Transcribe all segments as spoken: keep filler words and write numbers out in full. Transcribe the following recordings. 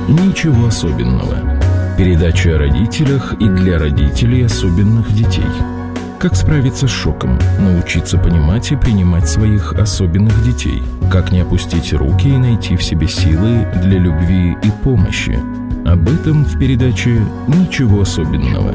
«Ничего особенного». Передача о родителях и для родителей особенных детей. Как справиться с шоком, научиться понимать и принимать своих особенных детей. Как не опустить руки и найти в себе силы для любви и помощи. Об этом в передаче «Ничего особенного».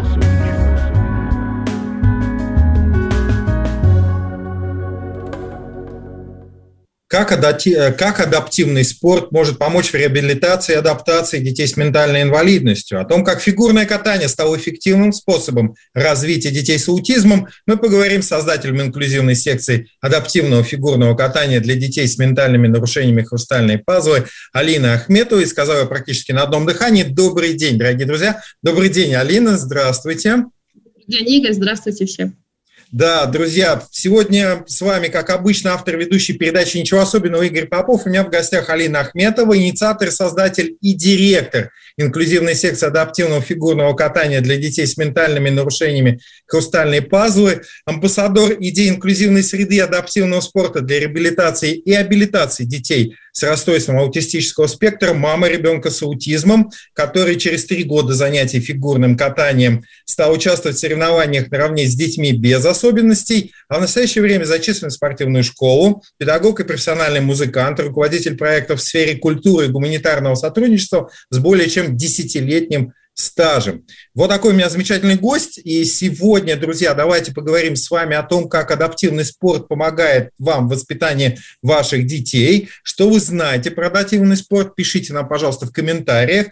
Как, адапти... как адаптивный спорт может помочь в реабилитации и адаптации детей с ментальной инвалидностью? О том, как фигурное катание стало эффективным способом развития детей с аутизмом, мы поговорим с создателем инклюзивной секции адаптивного фигурного катания для детей с ментальными нарушениями «Хрустальные пазлы» Алиной Ахметовой. Сказала я практически на одном дыхании. Добрый день, дорогие друзья. Добрый день, Алина. Здравствуйте. Добрый день, Игорь. Здравствуйте всем. Да, друзья, сегодня с вами, как обычно, автор ведущей передачи «Ничего особенного» Игорь Попов. У меня в гостях Алина Ахметова, инициатор, создатель и директор инклюзивной секции адаптивного фигурного катания для детей с ментальными нарушениями «Хрустальные пазлы», амбассадор идеи инклюзивной среды адаптивного спорта для реабилитации и абилитации детей с расстройством аутистического спектра, мама ребенка с аутизмом, который через три года занятий фигурным катанием стал участвовать в соревнованиях наравне с детьми без особенностей, а в настоящее время зачислен в спортивную школу, педагог и профессиональный музыкант, руководитель проектов в сфере культуры и гуманитарного сотрудничества с более чем десятилетним стажем. Вот такой у меня замечательный гость. И сегодня, друзья, давайте поговорим с вами о том, как адаптивный спорт помогает вам в воспитании ваших детей. Что вы знаете про адаптивный спорт? Пишите нам, пожалуйста, в комментариях.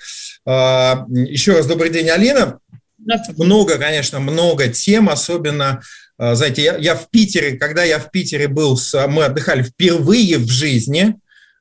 Еще раз добрый день, Алина. Много, конечно, много тем, особенно, знаете, я, я в Питере, когда я в Питере был, мы отдыхали впервые в жизни.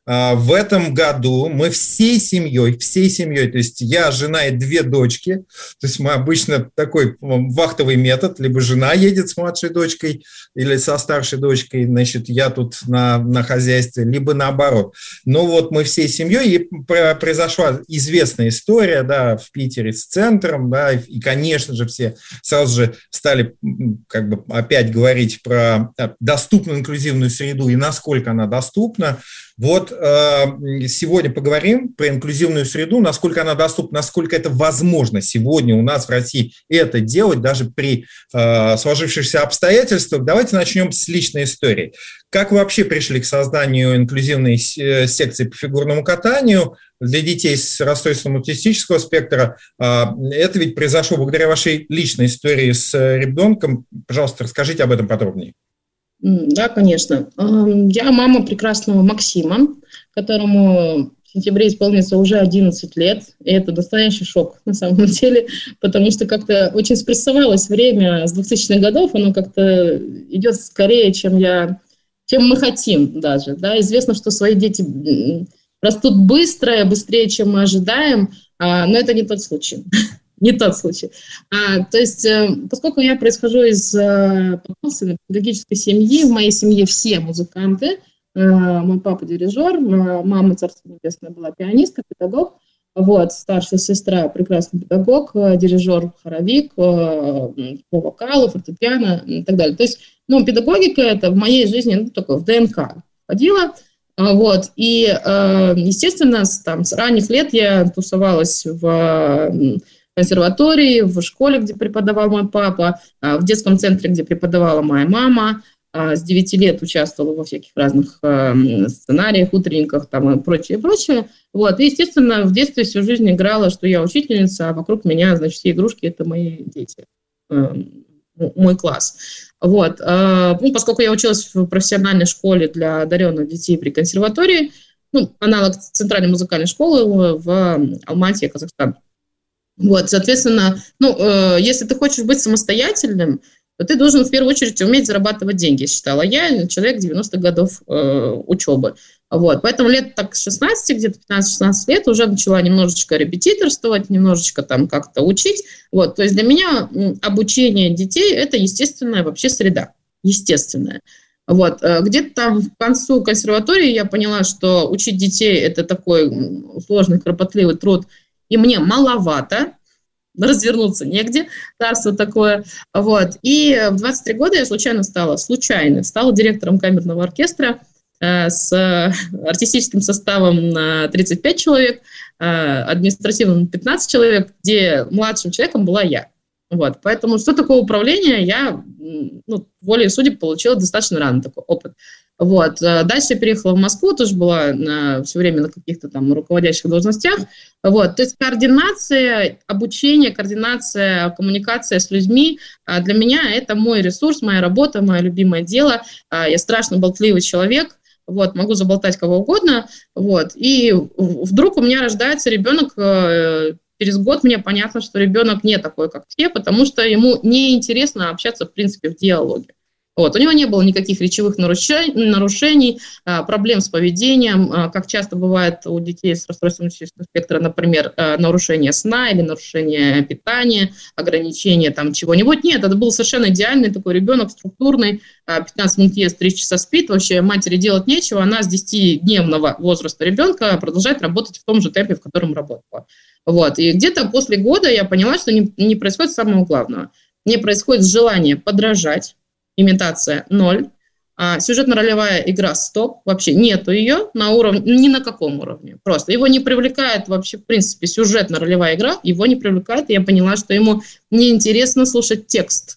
В этом году мы всей семьей, всей семьей, то есть я, жена и две дочки, то есть мы обычно такой вахтовый метод, либо жена едет с младшей дочкой или со старшей дочкой, значит, я тут на, на хозяйстве, либо наоборот. Но вот мы всей семьей, и произошла известная история, да, в Питере с центром, да, и, конечно же, все сразу же стали как бы опять говорить про доступную инклюзивную среду и насколько она доступна. Вот э, сегодня поговорим про инклюзивную среду, насколько она доступна, насколько это возможно сегодня у нас в России это делать, даже при э, сложившихся обстоятельствах. Давайте начнем с личной истории. Как вы вообще пришли к созданию инклюзивной секции по фигурному катанию для детей с расстройством аутистического спектра? Это ведь произошло благодаря вашей личной истории с ребенком. Пожалуйста, расскажите об этом подробнее. Да, конечно. Я мама прекрасного Максима, которому в сентябре исполнится уже одиннадцать лет. И это настоящий шок на самом деле, потому что как-то очень спрессовалось время с двухтысячных годов, оно как-то идет скорее, чем, я, чем мы хотим даже. Да? Известно, что свои дети растут быстро, быстрее, чем мы ожидаем, но это не тот случай. Не тот случай. А, то есть, э, поскольку я происхожу из э, педагогической семьи, в моей семье все музыканты, э, мой папа дирижер, мама, царство небесное, была пианистка, педагог, вот, старшая сестра прекрасный педагог, э, дирижер, хоровик, э, по вокалу, фортепиано и так далее. То есть, ну, педагогика это в моей жизни, ну, такое, в ДНК входила. Вот, и, э, естественно, с, там, с ранних лет я тусовалась в консерватории, в школе, где преподавал мой папа, в детском центре, где преподавала моя мама. С девяти лет участвовала во всяких разных сценариях, утренниках там, и прочее, прочее. Вот. И, естественно, в детстве всю жизнь играла, что я учительница, а вокруг меня, значит, все игрушки – это мои дети, мой класс. Вот. Ну, поскольку я училась в профессиональной школе для одаренных детей при консерватории, ну, аналог центральной музыкальной школы в Алмате, Казахстан. Вот, соответственно, ну, э, если ты хочешь быть самостоятельным, то ты должен в первую очередь уметь зарабатывать деньги, считала я, человек девяностых годов э, учебы. Вот, поэтому лет так с шестнадцати, где-то пятнадцать-шестнадцать лет уже начала немножечко репетиторствовать, немножечко там как-то учить. Вот, то есть для меня обучение детей – это естественная вообще среда, естественная. Вот, где-то там к концу консерватории я поняла, что учить детей – это такой сложный, кропотливый труд, и мне маловато, развернуться негде, царство такое. Вот. И в двадцать три года я случайно стала, случайно стала директором камерного оркестра с артистическим составом на тридцать пять человек, административным пятнадцать человек, где младшим человеком была я. Вот. Поэтому что такое управление, я ну, волей судеб получила достаточно рано такой опыт. Вот. Дальше я переехала в Москву, тоже была на, все время на каких-то там руководящих должностях. Вот. То есть координация, обучение, координация, коммуникация с людьми для меня это мой ресурс, моя работа, мое любимое дело. Я страшно болтливый человек. Вот, могу заболтать кого угодно, вот, и вдруг у меня рождается ребенок, э, через год мне понятно, что ребенок не такой, как все, потому что ему неинтересно общаться, в принципе, в диалоге. Вот, у него не было никаких речевых нарушений, нарушений а, проблем с поведением, а, как часто бывает у детей с расстройством аутистического спектра, например, а, нарушение сна или нарушение питания, ограничение там чего-нибудь. Нет, это был совершенно идеальный такой ребенок, структурный, а, пятнадцать минут ест, три часа спит, вообще матери делать нечего, она с десятидневного возраста ребенка продолжает работать в том же темпе, в котором работала. Вот, и где-то после года я поняла, что не, не происходит самого главного. Не происходит желание подражать, имитация ноль, а сюжетно-ролевая игра стоп, вообще нету ее на уровне, ни на каком уровне, просто его не привлекает вообще, в принципе, сюжетно-ролевая игра, его не привлекает, и я поняла, что ему неинтересно слушать текст.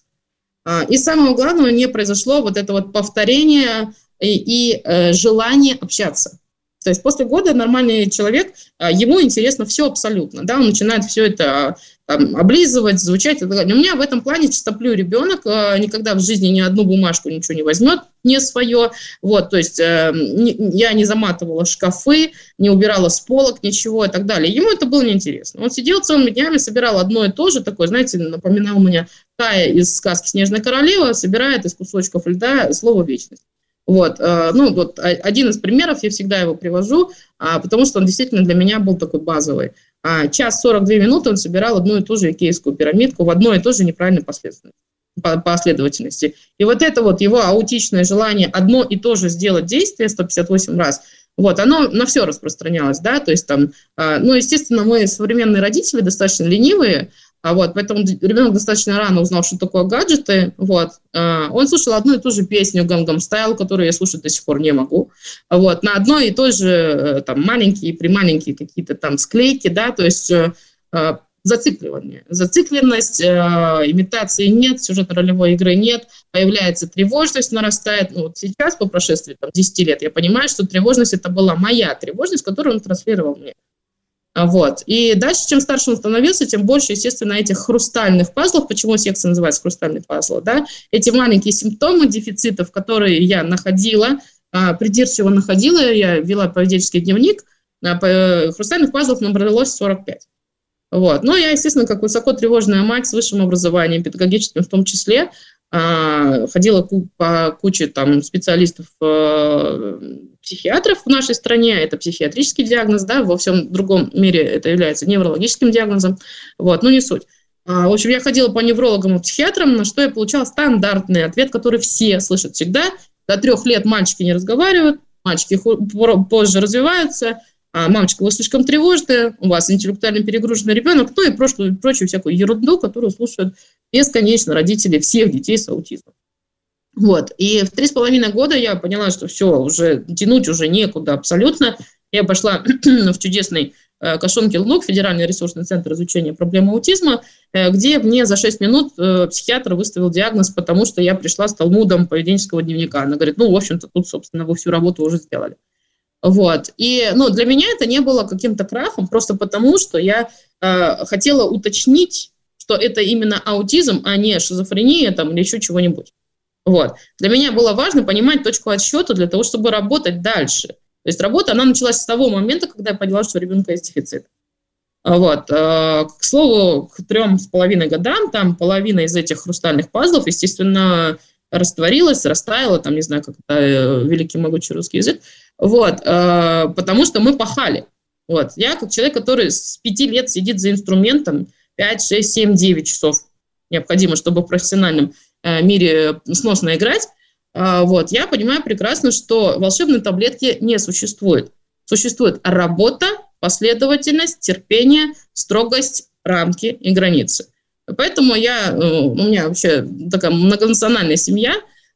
И самого главного, не произошло вот это вот повторение и, и э, желание общаться. То есть после года нормальный человек, ему интересно все абсолютно, да, он начинает все это там, облизывать, звучать и так далее. У меня в этом плане чистоплюй ребенок, никогда в жизни ни одну бумажку ничего не возьмет, не свое, вот, то есть я не заматывала шкафы, не убирала с полок, ничего и так далее. Ему это было неинтересно. Он сидел целыми днями, собирал одно и то же, такое, знаете, напоминал мне Кая из сказки «Снежная королева», собирает из кусочков льда слово «вечность». Вот, ну, вот один из примеров, я всегда его привожу, потому что он действительно для меня был такой базовый. Час сорок две минуты он собирал одну и ту же икеевскую пирамидку в одной и той же неправильной последовательности. И вот это вот его аутичное желание одно и то же сделать действие сто пятьдесят восемь раз, вот, оно на все распространялось, да, то есть там, ну, естественно, мы современные родители достаточно ленивые, А вот, поэтому ребенок достаточно рано узнал, что такое гаджеты. Вот. Он слушал одну и ту же песню «Gangnam Style», которую я слушать до сих пор не могу. Вот. На одной и той же там, маленькие, прималенькие какие-то там склейки, да, то есть зацикливание. Зацикленность, имитации нет, сюжетно-ролевой игры нет, появляется тревожность, нарастает. Ну, вот сейчас, по прошествии там, десяти лет, я понимаю, что тревожность – это была моя тревожность, которую он транслировал мне. Вот. И дальше, чем старше он становился, тем больше, естественно, этих хрустальных пазлов, почему секция называется хрустальный пазл, да, эти маленькие симптомы дефицитов, которые я находила, придирчиво находила, я вела поведенческий дневник, хрустальных пазлов набралось сорок пять. Вот. Но я, естественно, как высокотревожная мать с высшим образованием, педагогическим в том числе, ходила по куче там, специалистов, психиатров в нашей стране, это психиатрический диагноз, да, во всем другом мире это является неврологическим диагнозом, вот, но не суть. В общем, я ходила по неврологам и психиатрам, на что я получала стандартный ответ, который все слышат всегда. До трех лет мальчики не разговаривают, мальчики позже развиваются, а мамочка, вы слишком тревожная, у вас интеллектуально перегруженный ребенок, ну и прочую, прочую всякую ерунду, которую слушают бесконечно родители всех детей с аутизмом. Вот. И в три с половиной года я поняла, что все, уже тянуть уже некуда абсолютно. Я пошла в чудесный Кашонкин Луг, Федеральный ресурсный центр изучения проблем аутизма, где мне за шесть минут психиатр выставил диагноз, потому что я пришла с талмудом поведенческого дневника. Она говорит, ну, в общем-то, тут, собственно, вы всю работу уже сделали. Вот. И ну, для меня это не было каким-то крахом, просто потому, что я э, хотела уточнить, что это именно аутизм, а не шизофрения там, или еще чего-нибудь. Вот. Для меня было важно понимать точку отсчета для того, чтобы работать дальше. То есть работа, она началась с того момента, когда я поняла, что у ребенка есть дефицит. Вот. Э, к слову, к трем с половиной годам, там половина из этих хрустальных пазлов, естественно, растворилась, растаяла, там, не знаю, как это великий могучий русский язык, вот, э, потому что мы пахали. Вот. Я как человек, который с пяти лет сидит за инструментом, пять, шесть, семь, девять часов необходимо, чтобы в профессиональном э, мире сносно играть, э, вот, я понимаю прекрасно, что волшебной таблетки не существует. Существует работа, последовательность, терпение, строгость, рамки и границы. Поэтому я, у меня вообще такая многонациональная семья,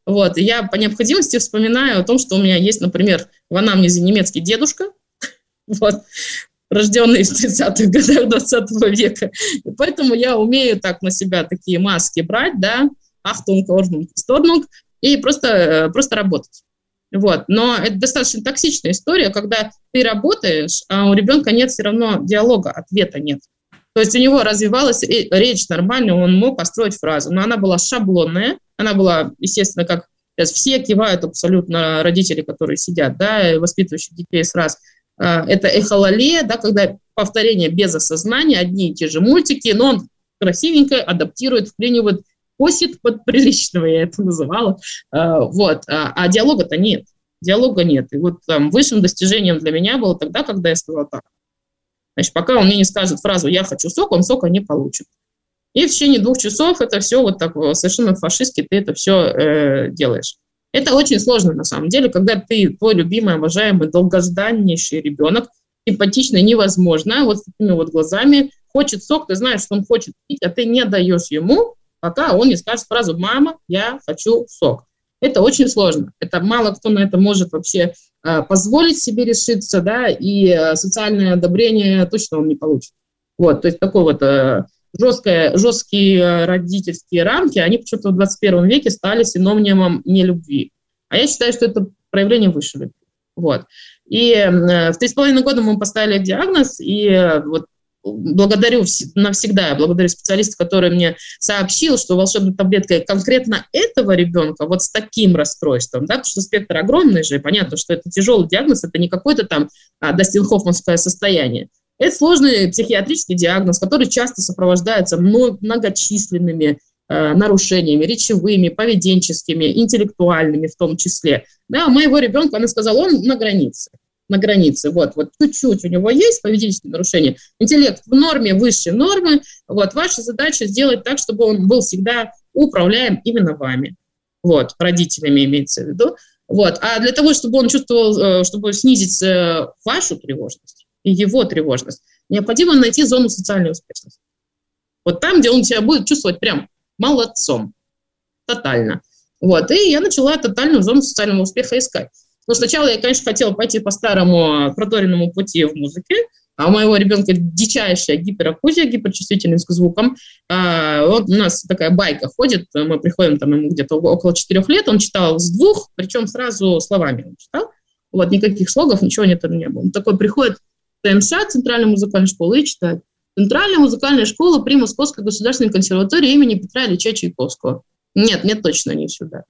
Вот, и я по необходимости вспоминаю о том, что у меня есть, например, в анамнезе немецкий дедушка, вот, рожденный в тридцатых годах двадцатого века. И поэтому я умею так на себя такие маски брать, да, Achtung, Ordnung, Ordnung, и просто, просто работать. Вот. Но это достаточно токсичная история, когда ты работаешь, а у ребенка нет все равно диалога, ответа нет. То есть у него развивалась речь нормально, он мог построить фразу, но она была шаблонная, она была, естественно, как сейчас все кивают абсолютно родители, которые сидят, да, воспитывающие детей с раз. Это эхололия, да, когда повторение без осознания, одни и те же мультики, но он красивенько адаптирует, вклинивает, косит под приличного, я это называла. Вот. А диалога-то нет. Диалога нет. И вот там, высшим достижением для меня было тогда, когда я сказала так. Значит, пока он мне не скажет фразу «я хочу сок», он сока не получит. И в течение двух часов это все вот так совершенно фашистски ты это все э, делаешь. Это очень сложно на самом деле, когда ты, твой любимый, обожаемый, долгожданнейший ребенок, симпатичный, невозможно, вот с такими вот глазами, хочет сок, ты знаешь, что он хочет пить, а ты не даешь ему, пока он не скажет фразу «мама, я хочу сок». Это очень сложно. Это мало кто на это может вообще э, позволить себе решиться, да, и э, социальное одобрение точно он не получит. Вот, то есть такой вот... Э, Жесткие, жесткие родительские рамки, они почему-то в двадцать первом веке стали синонимом нелюбви. А я считаю, что это проявление высшей любви. Вот. И э, в три с половиной года мы поставили диагноз, и э, вот благодарю навсегда, благодарю специалиста, который мне сообщил, что волшебная таблетка конкретно этого ребенка вот с таким расстройством, да, потому что спектр огромный же, и понятно, что это тяжелый диагноз, это не какое-то там а, Дастин-Хоффманское состояние. Это сложный психиатрический диагноз, который часто сопровождается многочисленными э, нарушениями, речевыми, поведенческими, интеллектуальными в том числе. Да, у моего ребенка, она сказала, он на границе. На границе. Вот, вот чуть-чуть у него есть поведенческие нарушения. Интеллект в норме, выше нормы. Вот, ваша задача сделать так, чтобы он был всегда управляем именно вами. Вот, родителями имеется в виду. Вот. А для того, чтобы он чувствовал, чтобы снизить вашу тревожность, и его тревожность, необходимо найти зону социальной успешности. Вот там, где он себя будет чувствовать прям молодцом, тотально. Вот. И я начала тотальную зону социального успеха искать. Но сначала я, конечно, хотела пойти по старому проторенному пути в музыке, а у моего ребенка дичайшая гиперакузия, гиперчувствительность к звукам. А, вот у нас такая байка ходит, мы приходим, там ему где-то около четырех лет, он читал с двух, причем сразу словами он читал. Вот, никаких слогов, ничего нет, не было. Он такой приходит ТМШ, Центральная музыкальная школа, и читает. Центральная музыкальная школа при Московской государственной консерватории имени Петра Ильича Чайковского. Нет, нет, точно не сюда.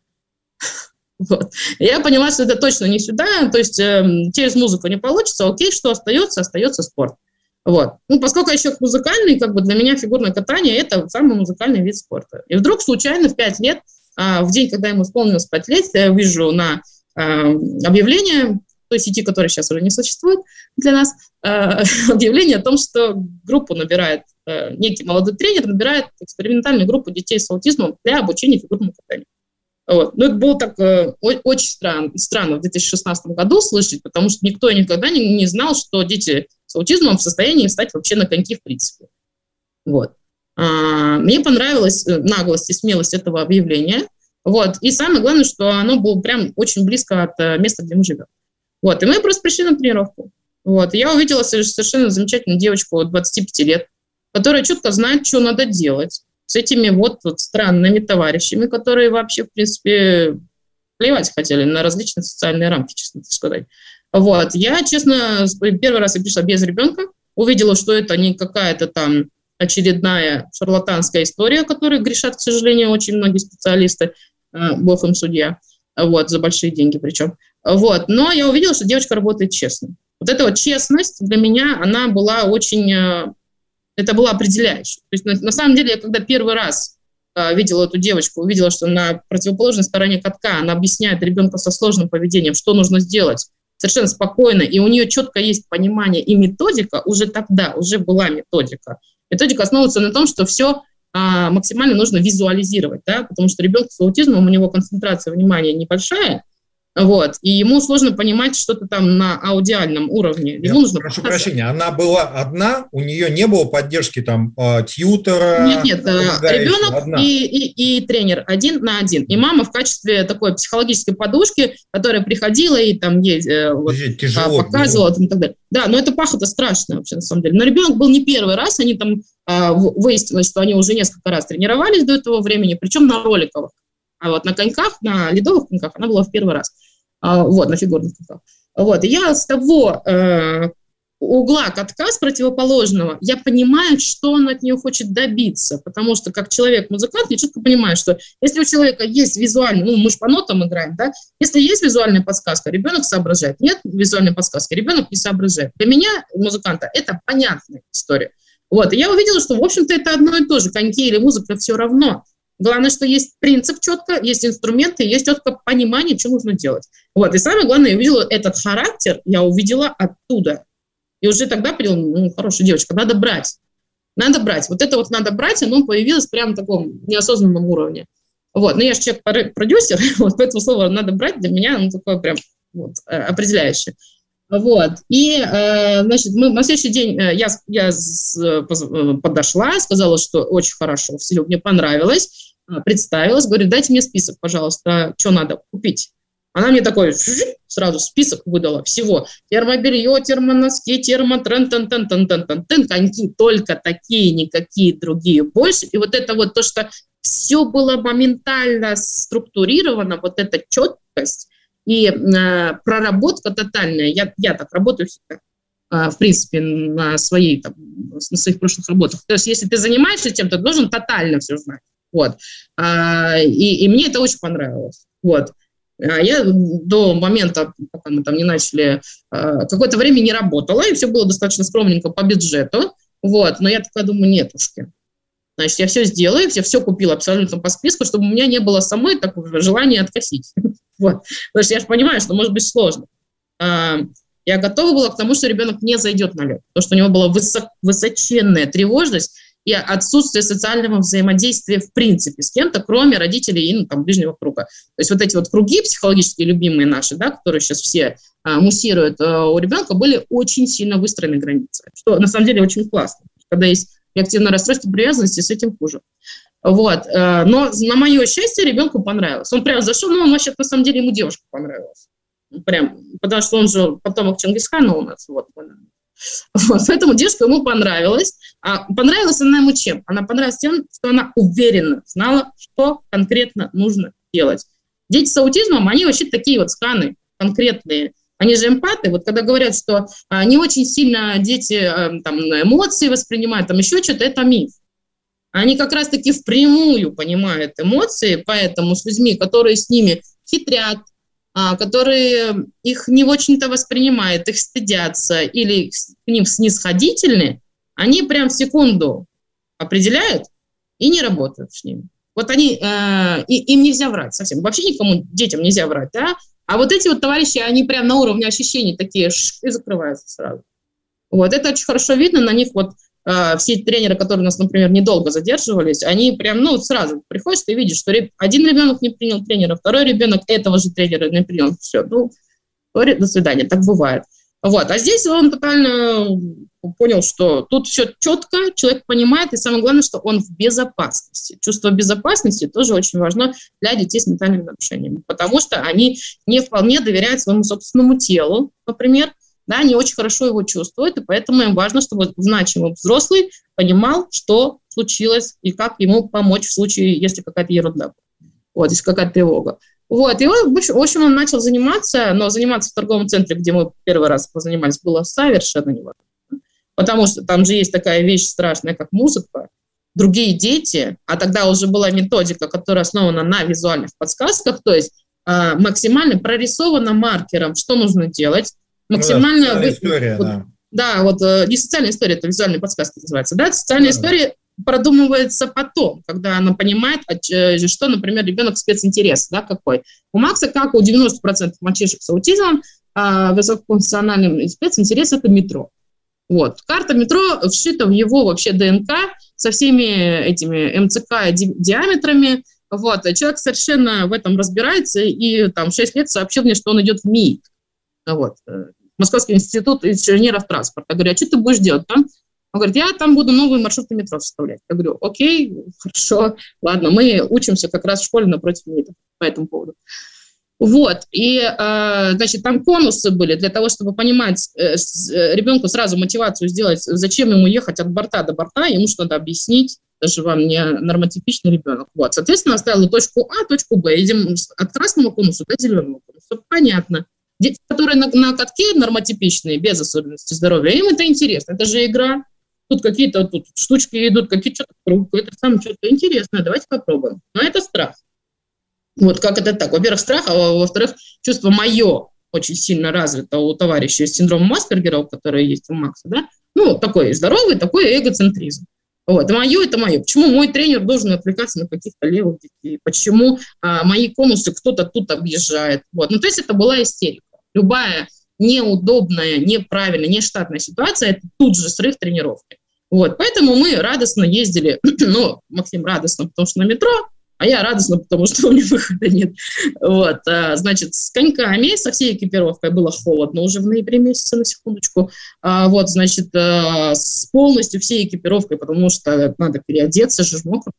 Вот. Я поняла, что это точно не сюда, то есть э, через музыку не получится, окей, что остается, остается спорт. Вот. Ну, поскольку я еще музыкальный, как бы для меня фигурное катание – это самый музыкальный вид спорта. И вдруг случайно в пять лет, э, в день, когда ему исполнилось пять лет, я вижу на э, объявление той сети, которая сейчас уже не существует для нас, э, объявление о том, что группу набирает, э, некий молодой тренер набирает экспериментальную группу детей с аутизмом для обучения фигурному катанию. Вот. Ну, это было так э, очень странно, странно в две тысячи шестнадцатом году слышать, потому что никто никогда не, не знал, что дети с аутизмом в состоянии встать вообще на коньки в принципе. Вот. А, мне понравилась наглость и смелость этого объявления. Вот. И самое главное, что оно было прям очень близко от э, места, где мы живем. Вот. И мы просто пришли на тренировку. Вот. И я увидела совершенно замечательную девочку двадцати пяти лет, которая четко знает, что надо делать с этими вот, вот странными товарищами, которые вообще, в принципе, плевать хотели на различные социальные рамки, честно сказать. Вот. Я, честно, первый раз я пришла без ребенка, увидела, что это не какая-то там очередная шарлатанская история, которой грешат, к сожалению, очень многие специалисты, бог им судья, вот, за большие деньги причем. Вот. Но я увидела, что девочка работает честно. Вот эта вот честность для меня, она была очень... Это было определяюще. То есть, на, на самом деле, я когда первый раз э, видела эту девочку, увидела, что на противоположной стороне катка она объясняет ребенку со сложным поведением, что нужно сделать совершенно спокойно, и у нее четко есть понимание и методика, уже тогда, уже была методика. Методика основывается на том, что все э, максимально нужно визуализировать, да, потому что ребенок с аутизмом, у него концентрация внимания небольшая, Вот, и ему сложно понимать что-то там на аудиальном уровне. Ему Я нужно прошу показать. прощения, она была одна, у нее не было поддержки там тьютера? Нет, нет, ребенок и, и, и тренер один на один. И мама в качестве такой психологической подушки, которая приходила и там ей вот, тяжело, показывала там, и так далее. Да, но это пахота страшная вообще на самом деле. Но ребенок был не первый раз, они там выяснилось, что они уже несколько раз тренировались до этого времени, причем на роликовых. А вот на коньках, на ледовых коньках она была в первый раз. Вот, на фигурных коньках. Вот, и я с того э, угла катка, с противоположного, я понимаю, что он от нее хочет добиться, потому что как человек-музыкант я четко понимаю, что если у человека есть визуальный, ну, мы же по нотам играем, да, если есть визуальная подсказка, ребенок соображает, нет визуальной подсказки, ребенок не соображает. Для меня, музыканта, это понятная история. Вот, и я увидела, что, в общем-то, это одно и то же, коньки или музыка, все равно. Главное, что есть принцип четко, есть инструменты, есть четко понимание, что нужно делать. Вот. И самое главное, я увидела этот характер, я увидела оттуда. И уже тогда поняла, ну, хорошая девочка, надо брать. Надо брать. Вот это вот надо брать, оно появилось прямо на таком неосознанном уровне. Вот. Но я же человек-продюсер, вот, поэтому слово «надо брать» для меня оно такое прям вот, определяющее. Вот. И, э, значит, мы на следующий день э, я, я с, подошла, сказала, что очень хорошо, все, мне понравилось, представилась, говорю, дайте мне список, пожалуйста, что надо купить. Она мне такой сразу список выдала всего. Термобелье, термоноски, термотрен, тен тен тен тен тен тен коньки только такие, никакие другие больше. И вот это вот то, что все было моментально структурировано, вот эта четкость, и э, проработка тотальная, я, я так работаю всегда, э, в принципе, на, своей, там, на своих прошлых работах. То есть, если ты занимаешься тем, ты должен тотально все знать. Вот. А, и, и мне это очень понравилось. Вот. А я до момента, пока мы там не начали, э, какое-то время не работала, и все было достаточно скромненько по бюджету. Вот. Но я такая думаю, нетушки. Значит, я все сделаю, я все купила абсолютно по списку, чтобы у меня не было самой такого желания откосить. Вот. Потому что я же понимаю, что может быть сложно. Я готова была к тому, что ребенок не зайдет на лед, потому что у него была высок, высоченная тревожность и отсутствие социального взаимодействия в принципе с кем-то, кроме родителей и ну, там, ближнего круга. То есть вот эти вот круги психологически любимые наши, да, которые сейчас все а, муссируют, а, у ребенка были очень сильно выстроены границы, что на самом деле очень классно. Когда есть реактивное расстройство привязанности, с этим хуже. Вот. Но на мое счастье ребенку понравилось. Он прям зашел, но он вообще на самом деле ему девушка понравилась. Прям, потому что он же потомок Чингисхана у нас. Вот. Вот. Поэтому девушка ему понравилась. А понравилась она ему чем? Она понравилась тем, что она уверенно знала, что конкретно нужно делать. Дети с аутизмом, они вообще такие вот сканы конкретные. Они же эмпаты. Вот когда говорят, что а, не очень сильно дети а, там, эмоции воспринимают, там еще что-то, это миф. Они как раз-таки впрямую понимают эмоции, поэтому с людьми, которые с ними хитрят, а, которые их не очень-то воспринимают, их стыдятся или к ним снисходительны, они прям в секунду определяют и не работают с ними. Вот они, э, и, им нельзя врать совсем. Вообще никому, детям нельзя врать, да? А вот эти вот товарищи, они прям на уровне ощущений такие ш, и закрываются сразу. Вот, это очень хорошо видно, на них вот э, все тренеры, которые у нас, например, недолго задерживались, они прям, ну, сразу приходишь, ты видишь, что один ребенок не принял тренера, второй ребенок этого же тренера не принял, все, ну, до свидания, так бывает. Вот, а здесь он тотально понял, что тут все четко, человек понимает, и самое главное, что он в безопасности. Чувство безопасности тоже очень важно для детей с ментальными нарушениями, потому что они не вполне доверяют своему собственному телу, например, да, они очень хорошо его чувствуют, и поэтому им важно, чтобы значимый взрослый понимал, что случилось и как ему помочь в случае, если какая-то ерунда, вот, если какая-то тревога. Вот, и он, в общем, он начал заниматься, но заниматься в торговом центре, где мы первый раз позанимались, было совершенно невозможно. Потому что там же есть такая вещь страшная, как музыка, другие дети, а тогда уже была методика, которая основана на визуальных подсказках, то есть э, максимально прорисована маркером, что нужно делать, максимально... Ну, да, история, вот, да. Да, вот э, не социальная история, это визуальные подсказки называется, да, социальная да, история... Да. Продумывается потом, когда она понимает, что, например, ребенок специнтерес, да, какой. У Макса, как у девяноста процентов мальчишек с аутизмом, высокофункциональным специнтерес – это метро. Вот. Карта метро вшита в его вообще ДНК со всеми этими МЦК ди- диаметрами, Вот, а человек совершенно в этом разбирается, и там шесть лет сообщил мне, что он идет в МИИТ. Вот. Московский институт инженеров транспорта. Я говорю, а что ты будешь делать там? Он говорит, я там буду новые маршруты метро составлять. Я говорю, окей, хорошо, ладно, мы учимся как раз в школе напротив МИИТа по этому поводу. Вот, и, значит, там конусы были для того, чтобы понимать ребенку сразу мотивацию сделать, зачем ему ехать от борта до борта, ему что надо объяснить, даже вам не нормотипичный ребенок. Вот, соответственно, оставила точку А, точку Б, идем от красного конуса до зеленого конуса, понятно. Дети, которые на, на катке нормотипичные, без особенностей здоровья, им это интересно, это же игра. Тут какие-то тут штучки идут, какие-то круг, это самое что-то интересное, давайте попробуем. Но это страх. Вот как это так? Во-первых, страх, а во-вторых, чувство мое очень сильно развито у товарища с синдромом Аспергера, который есть у Макса, да? Ну, такой здоровый, такой эгоцентризм. Вот, мое – это мое. Почему мой тренер должен отвлекаться на каких-то левых детей? Почему а, мои конусы кто-то тут объезжает? Вот. Ну, то есть это была истерика. Любая неудобная, неправильная, нештатная ситуация – это тут же срыв тренировки. Вот, поэтому мы радостно ездили, ну, Максим радостно, потому что на метро, а я радостно, потому что у меня выхода нет. Вот, а, значит, с коньками, со всей экипировкой было холодно уже в ноябре месяце, на секундочку. А, вот, значит, а, с полностью всей экипировкой, потому что надо переодеться, же мокро.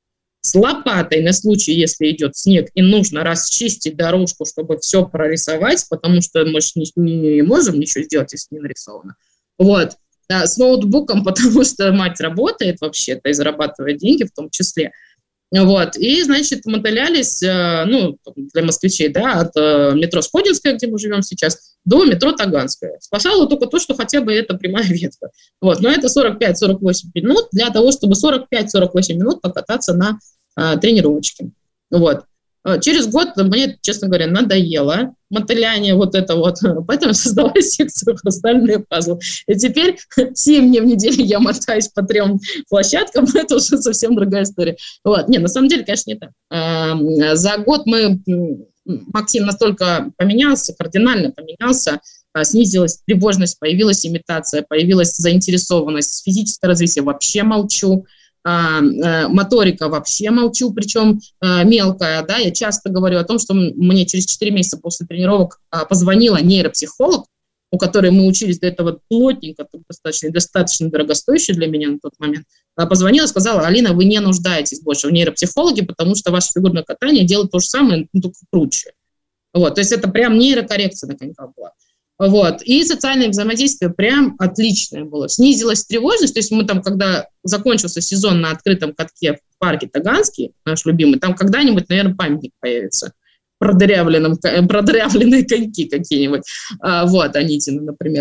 С лопатой на случай, если идет снег, и нужно расчистить дорожку, чтобы все прорисовать, потому что мы же не, не можем ничего сделать, если не нарисовано. Вот. А, с ноутбуком, потому что мать работает вообще-то и зарабатывает деньги в том числе. Вот, и, значит, мотылялись, ну, для москвичей, да, от метро Сходинская, где мы живем сейчас, до метро Таганская. Спасало только то, что хотя бы это прямая ветка. Вот, но это сорок пять - сорок восемь минут для того, чтобы сорок пять - сорок восемь минут покататься на а, тренировочке. Вот. Через год мне, честно говоря, надоело мотыляние вот это вот, поэтому создала секцию «Хрустальные пазлы». И теперь семь дней в неделю я мотаюсь по трем площадкам, но это уже совсем другая история. Вот. Не, на самом деле, конечно, не так. За год мы, Максим настолько поменялся, кардинально поменялся, снизилась тревожность, появилась имитация, появилась заинтересованность, физическое развитие вообще молчу. А, а, моторика вообще молчу, причем а, мелкая, да, я часто говорю о том, что мне через четыре месяца после тренировок а, позвонила нейропсихолог, у которой мы учились до этого плотненько, достаточно, достаточно дорогостоящий для меня на тот момент, она позвонила и сказала: Алина, вы не нуждаетесь больше в нейропсихологе, потому что ваше фигурное катание делает то же самое, но только круче. Вот, то есть это прям нейрокоррекция на коньках была. Вот. И социальное взаимодействие прям отличное было. Снизилась тревожность, то есть мы там, когда закончился сезон на открытом катке в парке Таганский, наш любимый, там когда-нибудь, наверное, памятник появится. Продырявленные коньки какие-нибудь. А, вот, Анитины, например.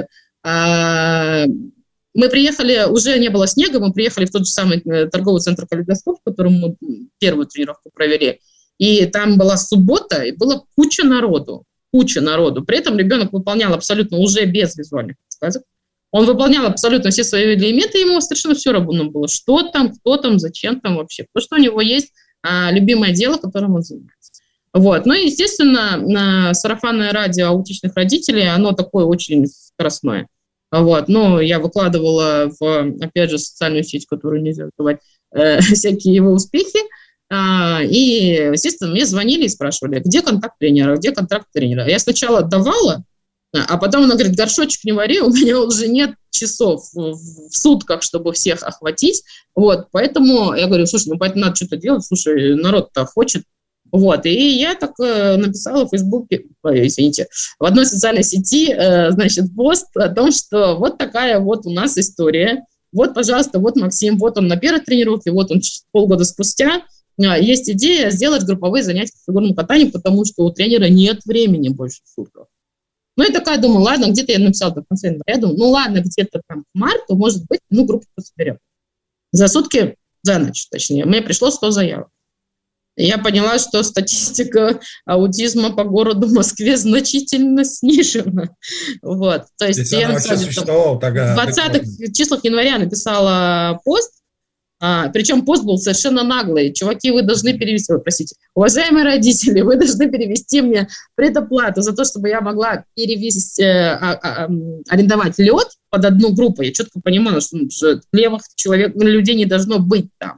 А, мы приехали, уже не было снега, мы приехали в тот же самый торговый центр «Калейдоскоп», в котором мы первую тренировку провели. И там была суббота, и была куча народу. Куча народу. При этом ребенок выполнял абсолютно уже без визуальных подсказок. Он выполнял абсолютно все свои элементы, ему совершенно все равно было, что там, кто там, зачем там вообще. Потому что у него есть а, любимое дело, которым он занимается. Вот. Ну и, естественно, на сарафанное радио аутичных родителей, оно такое очень скоростное. Вот. Но я выкладывала в, опять же, социальную сеть, которую нельзя называть, э, всякие его успехи. А, и, естественно, мне звонили и спрашивали, где контакт тренера, где контракт тренера. Я сначала давала, а потом она говорит: горшочек не вари, у меня уже нет часов в, в сутках, чтобы всех охватить. Вот, поэтому я говорю: слушай, ну поэтому надо что-то делать, слушай, народ-то хочет. Вот, и я так э, написала в Фейсбуке, ой, извините, в одной социальной сети, э, значит, пост о том, что вот такая вот у нас история. Вот, пожалуйста, вот Максим, вот он на первой тренировке, вот он полгода спустя. Есть идея сделать групповые занятия по фигурному катанию, потому что у тренера нет времени больше в сутках. Ну, я такая думаю, ладно, где-то я написала до конца января, я думаю, ну, ладно, где-то там к марту, может быть, ну, группу соберем. За сутки, за ночь, точнее, мне пришло сто заявок. И я поняла, что статистика аутизма по городу Москве значительно снижена. Вот. То есть Здесь я написала, в двадцатых числах января написала пост, А, причем пост был совершенно наглый. Чуваки, вы должны перевести, вы, простите, уважаемые родители, вы должны перевести мне предоплату за то, чтобы я могла перевести, э, а, а, арендовать лед под одну группу. Я четко понимала, что левых человек, людей не должно быть там.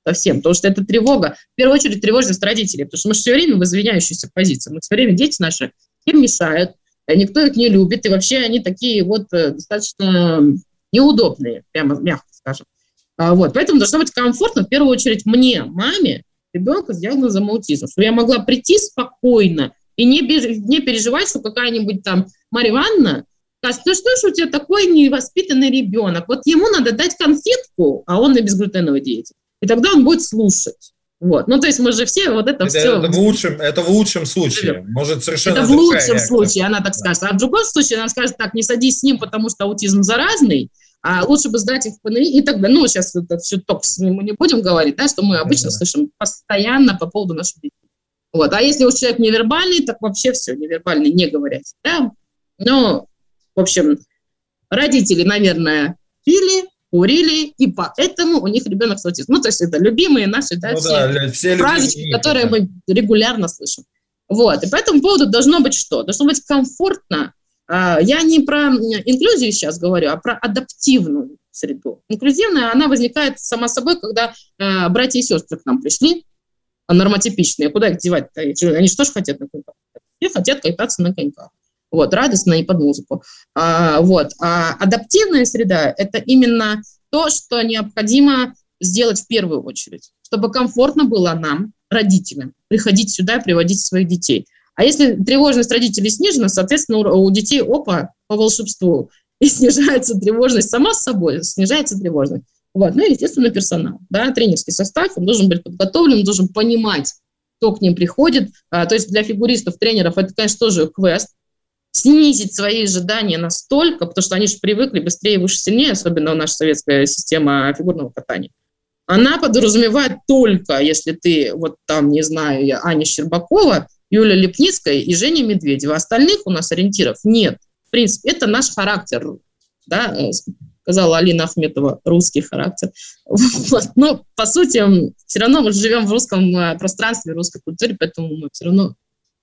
совсем, потому что это тревога, в первую очередь тревожность родителей, потому что мы все время в извиняющейся позиции, мы все время, дети наши, им мешают, никто их не любит, и вообще они такие вот достаточно неудобные, прямо мягко скажем. Вот, поэтому должно быть комфортно, в первую очередь, мне, маме, ребенка с диагнозом аутизм, чтобы я могла прийти спокойно и не, не переживать, что какая-нибудь там Марья Ивановна скажет, ну что ж у тебя такой невоспитанный ребенок, вот ему надо дать конфетку, а он на безглютеновой диете, и тогда он будет слушать. Вот. Ну, то есть мы же все вот это, это все... Это в лучшем, это в лучшем случае. Может, совершенно это в лучшем случае, она так скажет. А в другом случае она скажет, так, не садись с ним, потому что аутизм заразный, а лучше бы сдать их в ПНИ и так далее. Ну, сейчас это все токс, мы не будем говорить, да, что мы обычно да. слышим постоянно по поводу наших детей. Вот. А если уж человек невербальный, так вообще все, невербальный, не говорить. Да? Но, в общем, родители, наверное, пили, курили, и поэтому у них ребенок с аутизмом. Ну, то есть это любимые наши, да, ну, все, да, все фразочки, любимые, которые да. мы регулярно слышим. Вот, и по этому поводу должно быть что? Должно быть комфортно. Я не про инклюзию сейчас говорю, а про адаптивную среду. Инклюзивная, она возникает сама собой, когда братья и сестры к нам пришли, нормотипичные. Куда их девать-то? Они что ж хотят на коньках? Все хотят кататься на коньках. Вот, радостно и под музыку. А, вот. А адаптивная среда – это именно то, что необходимо сделать в первую очередь, чтобы комфортно было нам, родителям, приходить сюда и приводить своих детей. А если тревожность родителей снижена, соответственно, у детей опа по волшебству, и снижается тревожность сама с собой, снижается тревожность. Вот. Ну и, естественно, персонал. Да, тренерский состав, он должен быть подготовлен, должен понимать, кто к ним приходит. А, то есть для фигуристов, тренеров это, конечно, тоже квест. Снизить свои ожидания настолько, потому что они же привыкли быстрее, выше, сильнее, особенно наша советская система фигурного катания. Она подразумевает только, если ты, вот там, не знаю, я, Аня Щербакова, Юля Лепницкая и Женя Медведева. Остальных у нас ориентиров нет. В принципе, это наш характер, да, сказала Алина Ахметова, русский характер. Вот. Но, по сути, все равно мы живем в русском пространстве, в русской культуре, поэтому мы все равно...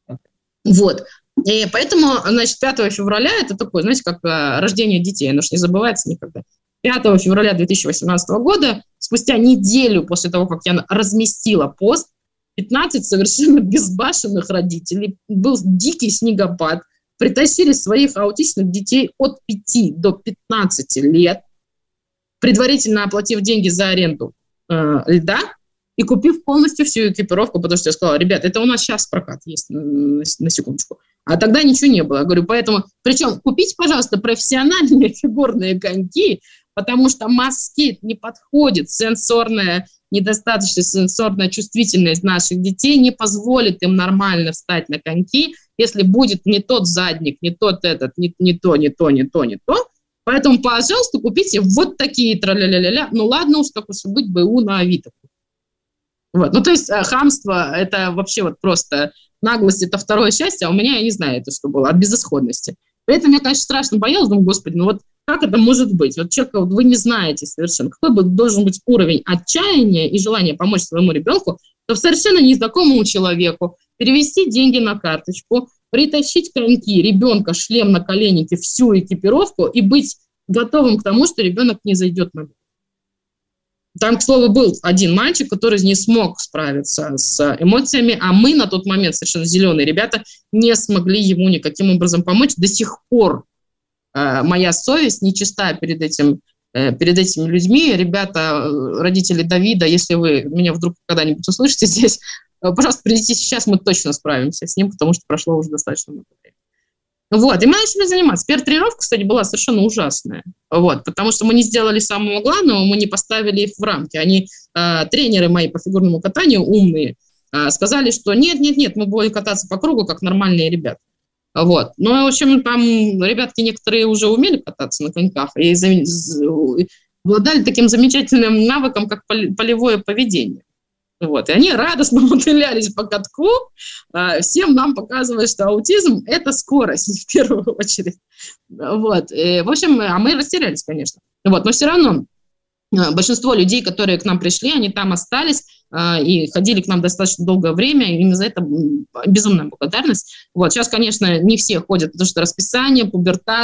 Вот. И поэтому, значит, пятого февраля это такое, знаете, как рождение детей, оно же не забывается никогда. пятого февраля две тысячи восемнадцатого года, спустя неделю после того, как я разместила пост, пятнадцать совершенно безбашенных родителей, был дикий снегопад, притащили своих аутичных детей от пяти до пятнадцати лет, предварительно оплатив деньги за аренду э, льда и купив полностью всю экипировку, потому что я сказала, ребят, это у нас сейчас прокат есть, на, на секундочку. А тогда ничего не было. Я говорю, поэтому, причем купите, пожалуйста, профессиональные фигурные коньки, потому что масс-скейт не подходит, сенсорная, недостаточно сенсорная чувствительность наших детей не позволит им нормально встать на коньки, если будет не тот задник, не тот этот, не, не то, не то, не то, не то. Поэтому, пожалуйста, купите вот такие тра-ля-ля-ля-ля. Ну ладно уж, так уж и быть, БУ на Авито. Вот. Ну, то есть хамство – это вообще вот просто наглость – это второе счастье, а у меня, я не знаю, это что было, от безысходности. Поэтому я, конечно, страшно боялась, думаю, господи, ну вот как это может быть? Вот человек, вот вы не знаете совершенно, какой бы должен быть уровень отчаяния и желания помочь своему ребенку, то совершенно незнакомому человеку перевести деньги на карточку, притащить коньки, ребенка, шлем на коленнике, всю экипировку и быть готовым к тому, что ребенок не зайдет на лед. Там, к слову, был один мальчик, который не смог справиться с эмоциями, а мы на тот момент, совершенно зеленые ребята, не смогли ему никаким образом помочь. До сих пор э, моя совесть нечиста перед, этим, э, перед этими людьми. Ребята, родители Давида, если вы меня вдруг когда-нибудь услышите здесь, э, пожалуйста, придите сейчас, мы точно справимся с ним, потому что прошло уже достаточно много времени. Вот, и мы начали заниматься. Первая тренировка, кстати, была совершенно ужасная, вот, потому что мы не сделали самого главного, мы не поставили их в рамки. Они, э, тренеры мои по фигурному катанию, умные, э, сказали, что нет-нет-нет, мы будем кататься по кругу, как нормальные ребята. Вот. Ну, в общем, там ребятки некоторые уже умели кататься на коньках и обладали таким замечательным навыком, как полевое поведение. Вот. И они радостно мотылялись по катку, всем нам показывая, что аутизм – это скорость в первую очередь. Вот. И, в общем, а мы растерялись, конечно. Вот. Но все равно большинство людей, которые к нам пришли, они там остались и ходили к нам достаточно долгое время, и им за это безумная благодарность. Вот. Сейчас, конечно, не все ходят, потому что расписание, пубертат,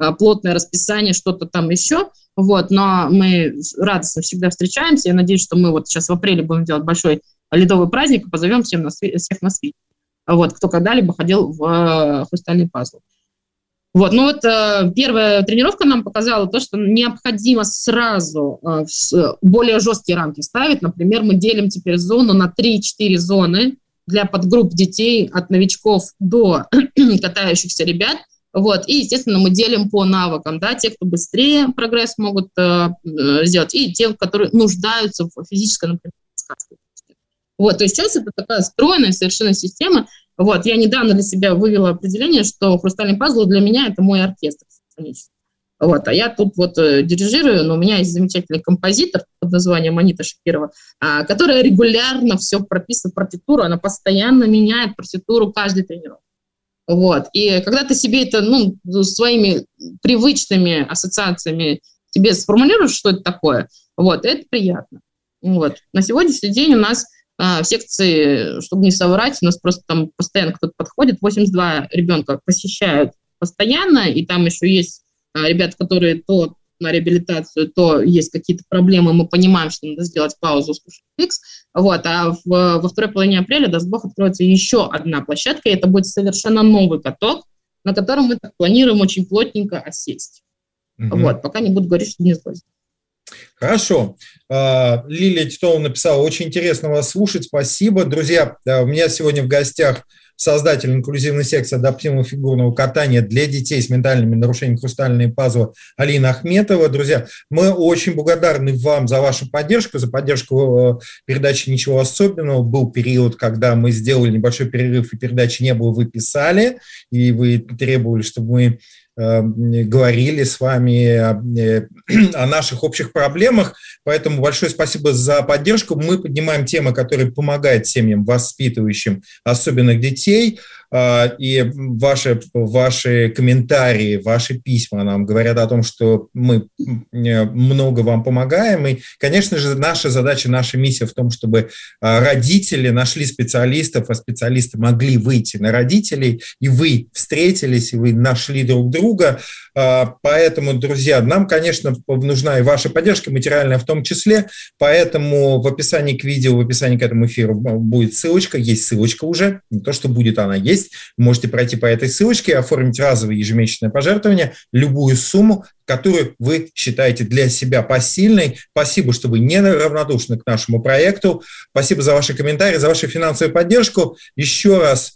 плотное расписание, что-то там еще. Вот, но мы радостно всегда встречаемся. Я надеюсь, что мы вот сейчас в апреле будем делать большой ледовый праздник и позовем всем на све- всех на свете. Вот, кто когда-либо ходил в э, хрустальный пазл. Вот, ну вот э, первая тренировка нам показала то, что необходимо сразу э, в, более жесткие рамки ставить. Например, мы делим теперь зону на три-четыре зоны для подгрупп детей от новичков до катающихся ребят. Вот, и, естественно, мы делим по навыкам, да, те, кто быстрее прогресс могут э, сделать, и те, которые нуждаются в физической, например, подсказке. Вот, то есть сейчас это такая стройная совершенно система. Вот, я недавно для себя вывела определение, что хрустальный пазл для меня это мой оркестр симфонический. Вот, а я тут вот э, дирижирую, но у меня есть замечательный композитор под названием Анита Шакирова, а, которая регулярно все прописывает партитуру, она постоянно меняет партитуру каждой тренировки. Вот. И когда ты себе это, ну, своими привычными ассоциациями тебе сформулируешь, что это такое, вот, это приятно. Вот. На сегодняшний день у нас а, в секции, чтобы не соврать, у нас просто там постоянно кто-то подходит, восемьдесят два ребенка посещают постоянно, и там еще есть а, ребята, которые то на реабилитацию, то есть какие-то проблемы, мы понимаем, что надо сделать паузу, скушать фикс. Вот, а в, во второй половине апреля, даст Бог, откроется еще одна площадка, и это будет совершенно новый каток, на котором мы так планируем очень плотненько осесть. Угу. Вот, пока не буду говорить, что не злость. Хорошо. Лилия Титова написала, очень интересно вас слушать, спасибо. Друзья, у меня сегодня в гостях создатель инклюзивной секции адаптивного фигурного катания для детей с ментальными нарушениями хрустальные пазлы Алина Ахметова. Друзья, мы очень благодарны вам за вашу поддержку, за поддержку передачи «Ничего особенного». Был период, когда мы сделали небольшой перерыв, и передачи не было, вы писали, и вы требовали, чтобы мы говорили с вами о, о наших общих проблемах, поэтому большое спасибо за поддержку. Мы поднимаем темы, которые помогают семьям, воспитывающим особенных детей, и ваши, ваши комментарии, ваши письма нам говорят о том, что мы много вам помогаем, и, конечно же, наша задача, наша миссия в том, чтобы родители нашли специалистов, а специалисты могли выйти на родителей, и вы встретились, и вы нашли друг друга. друга. Поэтому, друзья, нам, конечно, нужна и ваша поддержка, материальная в том числе, поэтому в описании к видео, в описании к этому эфиру будет ссылочка, есть ссылочка уже, не то, что будет, она есть, вы можете пройти по этой ссылочке, оформить разовое ежемесячное пожертвование, любую сумму, которую вы считаете для себя посильной. Спасибо, что вы не равнодушны к нашему проекту, спасибо за ваши комментарии, за вашу финансовую поддержку. Еще раз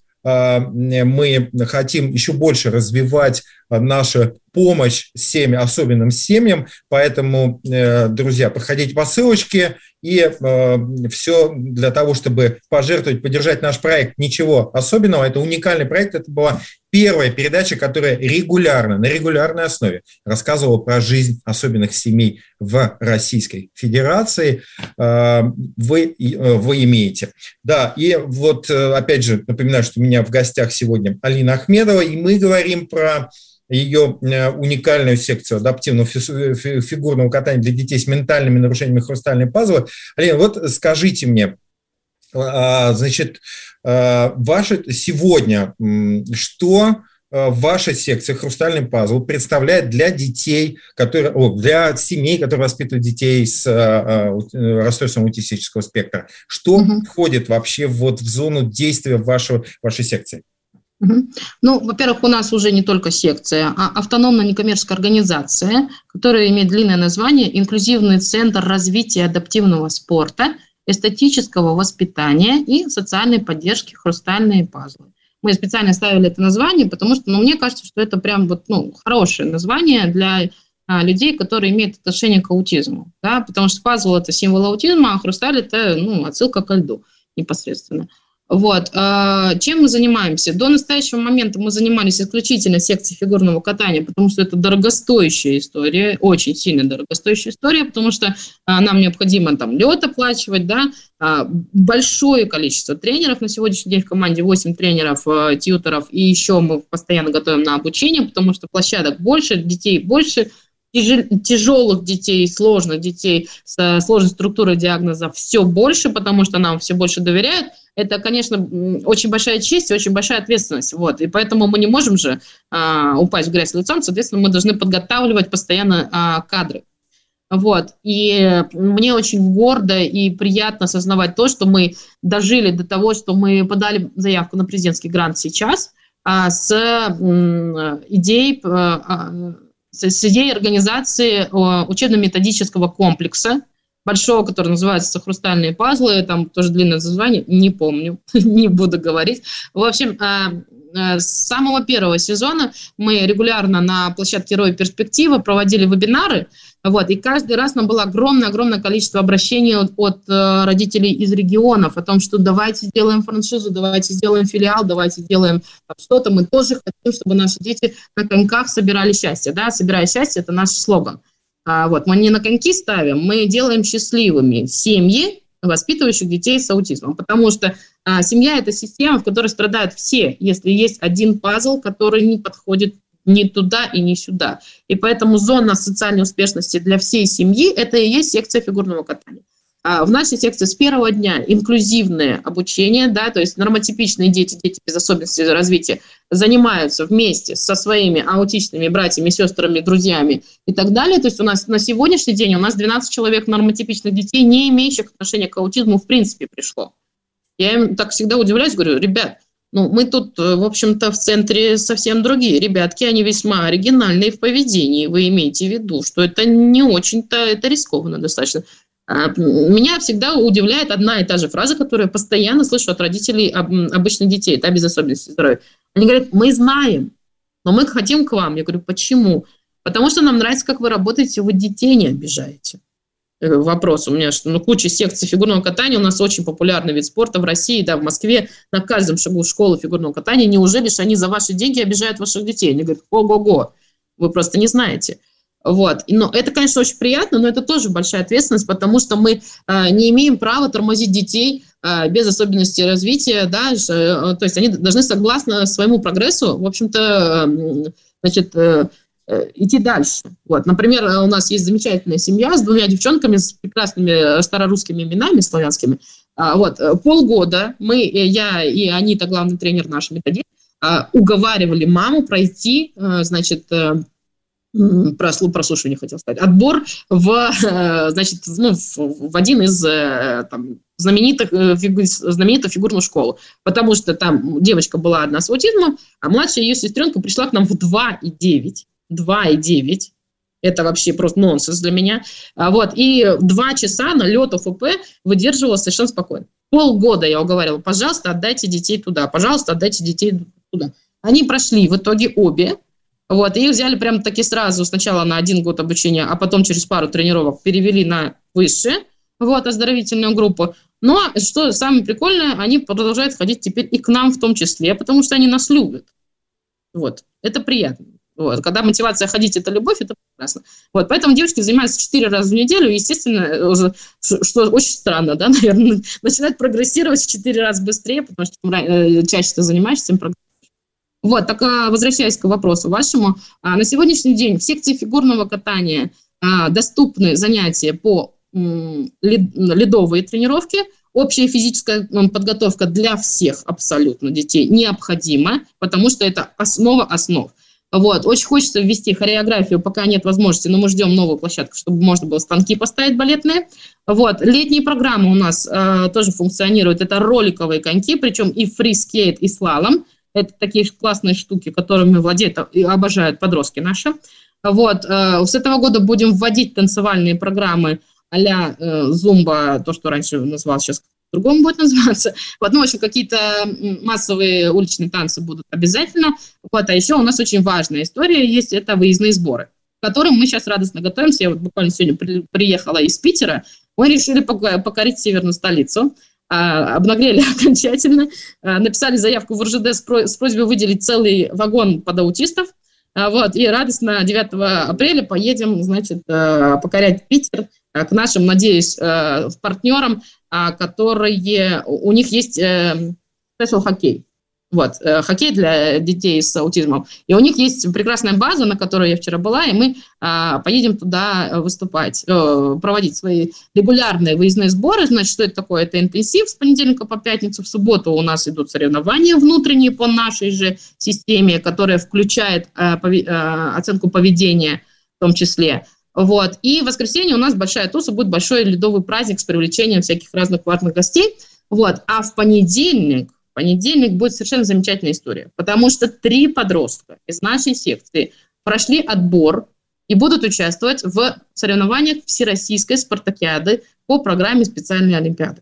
мы хотим еще больше развивать нашу помощь семьям, особенным семьям, поэтому, друзья, проходите по ссылочке, и все для того, чтобы пожертвовать, поддержать наш проект. Ничего особенного, это уникальный проект, это была первая передача, которая регулярно, на регулярной основе рассказывала про жизнь особенных семей в Российской Федерации. Вы, вы имеете. Да, и вот опять же напоминаю, что у меня в гостях сегодня Алина Ахметова, и мы говорим про ее уникальную секцию адаптивного фигурного катания для детей с ментальными нарушениями хрустальные пазлы. Алина, вот скажите мне, значит, ваша сегодня, что ваша секция «Хрустальный пазл» представляет для детей, которые, о, для семей, которые воспитывают детей с расстройством аутистического спектра? Что mm-hmm. входит вообще вот в зону действия вашего, вашей секции? Угу. Ну, во-первых, у нас уже не только секция, а автономная некоммерческая организация, которая имеет длинное название «Инклюзивный центр развития адаптивного спорта, эстетического воспитания и социальной поддержки хрустальные пазлы». Мы специально ставили это название, потому что, ну, мне кажется, что это прям вот, ну, хорошее название для а, людей, которые имеют отношение к аутизму, да, потому что пазл – это символ аутизма, а хрусталь – это, ну, отсылка ко льду непосредственно. Вот. Чем мы занимаемся? До настоящего момента мы занимались исключительно секцией фигурного катания, потому что это дорогостоящая история, очень сильно дорогостоящая история, потому что нам необходимо там лед оплачивать, да, большое количество тренеров. На сегодняшний день в команде восемь тренеров, тьюторов, и еще мы постоянно готовим на обучение, потому что площадок больше, детей больше, тяжелых детей, сложных детей с сложной структурой диагноза все больше, потому что нам все больше доверяют. Это, конечно, очень большая честь и очень большая ответственность. Вот. И поэтому мы не можем же а, упасть в грязь лицом, соответственно, мы должны подготавливать постоянно а, кадры. Вот. И мне очень гордо и приятно осознавать то, что мы дожили до того, что мы подали заявку на президентский грант сейчас а, с м, идеей, а, с идеей организации учебно-методического комплекса, большого, который называется «Хрустальные пазлы», там тоже длинное название, не помню, не буду говорить. В общем, с самого первого сезона мы регулярно на площадке «Герои перспективы» проводили вебинары, вот, и каждый раз нам было огромное-огромное количество обращений от, от родителей из регионов о том, что давайте сделаем франшизу, давайте сделаем филиал, давайте сделаем что-то. Мы тоже хотим, чтобы наши дети на коньках собирали счастье. Да? «Собирай счастье» – это наш слоган. А, вот, мы не на коньки ставим, мы делаем счастливыми семьи, воспитывающих детей с аутизмом, потому что а, семья – это система, в которой страдают все, если есть один пазл, который не подходит ни туда и ни сюда. И поэтому зона социальной успешности для всей семьи – это и есть секция фигурного катания. А в нашей секции с первого дня инклюзивное обучение, да, то есть нормотипичные дети, дети без особенностей развития занимаются вместе со своими аутичными братьями, сестрами, друзьями и так далее. То есть у нас на сегодняшний день у нас двенадцать человек нормотипичных детей, не имеющих отношения к аутизму, в принципе пришло. Я им так всегда удивляюсь, говорю, ребят, ну, мы тут, в общем-то, в центре совсем другие ребятки, они весьма оригинальные в поведении. Вы имеете в виду, что это не очень-то, это рискованно достаточно. Меня всегда удивляет одна и та же фраза, которую я постоянно слышу от родителей обычных детей, да, без особенностей здоровья. Они говорят, мы знаем, но мы хотим к вам. Я говорю, почему? Потому что нам нравится, как вы работаете, вы детей не обижаете. Вопрос у меня, что ну, куча секций фигурного катания, у нас очень популярный вид спорта в России, да, в Москве, на каждом шагу школы фигурного катания. Неужели же они за ваши деньги обижают ваших детей? Они говорят, ого-го, вы просто не знаете. Вот. Но это, конечно, очень приятно, но это тоже большая ответственность, потому что мы э, не имеем права тормозить детей э, без особенностей развития, да, э, то есть они должны согласно своему прогрессу, в общем-то, э, значит, э, э, идти дальше. Вот. Например, у нас есть замечательная семья с двумя девчонками с прекрасными старорусскими именами славянскими. Э, вот. Полгода мы, я и Анита, главный тренер наш методист, э, уговаривали маму пройти, э, значит, э, прослушивание, хотел сказать, отбор в, значит, ну, в один из там, знаменитых, знаменитых фигурную школу, потому что там девочка была одна с аутизмом, а младшая ее сестренка пришла к нам в два и девять. два и девять. Это вообще просто нонсенс для меня. Вот. И два часа на лед ОФП выдерживала совершенно спокойно. Полгода я уговаривала, пожалуйста, отдайте детей туда, пожалуйста, отдайте детей туда. Они прошли в итоге обе. Вот, и их взяли прямо таки сразу, сначала на один год обучения, а потом через пару тренировок перевели на высшее, вот, оздоровительную группу. Но, что самое прикольное, они продолжают ходить теперь и к нам в том числе, потому что они нас любят. Вот, это приятно. Вот, когда мотивация ходить – это любовь, это прекрасно. Вот, поэтому девочки занимаются четыре раза в неделю, естественно, что очень странно, да, наверное, начинают прогрессировать в четыре раза быстрее, потому что чаще ты занимаешься, тем прогрессируешь. Вот, так возвращаясь к вопросу вашему, на сегодняшний день в секции фигурного катания доступны занятия по ледовые тренировки, общая физическая подготовка для всех абсолютно детей необходима, потому что это основа основ. Вот, очень хочется ввести хореографию, пока нет возможности, но мы ждем новую площадку, чтобы можно было станки поставить балетные. Вот, летние программы у нас э, тоже функционируют, это роликовые коньки, причем и фрискейт, и слалом. Это такие классные штуки, которыми владеют и обожают подростки наши. Вот. С этого года будем вводить танцевальные программы а-ля зумба, то, что раньше называлось, сейчас по-другому будет называться. Вот. Ну, в общем, какие-то массовые уличные танцы будут обязательно. Вот. А еще у нас очень важная история есть, это выездные сборы, к которым мы сейчас радостно готовимся. Я вот буквально сегодня при- приехала из Питера. Мы решили покорить северную столицу. Обнаглели окончательно, написали заявку в эр жэ дэ с просьбой выделить целый вагон под аутистов. Вот, и радостно девятого апреля поедем, значит, покорять Питер к нашим, надеюсь, партнерам, которые, у них есть спешл хоккей. Вот, хоккей для детей с аутизмом. И у них есть прекрасная база, на которой я вчера была, и мы а, поедем туда выступать, а, проводить свои регулярные выездные сборы. Значит, что это такое? Это интенсив с понедельника по пятницу. В субботу у нас идут соревнования внутренние по нашей же системе, которая включает а, пови- а, оценку поведения в том числе. Вот. И в воскресенье у нас большая туса, будет большой ледовый праздник с привлечением всяких разных важных гостей. Вот. А в понедельник В понедельник будет совершенно замечательная история, потому что три подростка из нашей секции прошли отбор и будут участвовать в соревнованиях Всероссийской спартакиады по программе специальной олимпиады.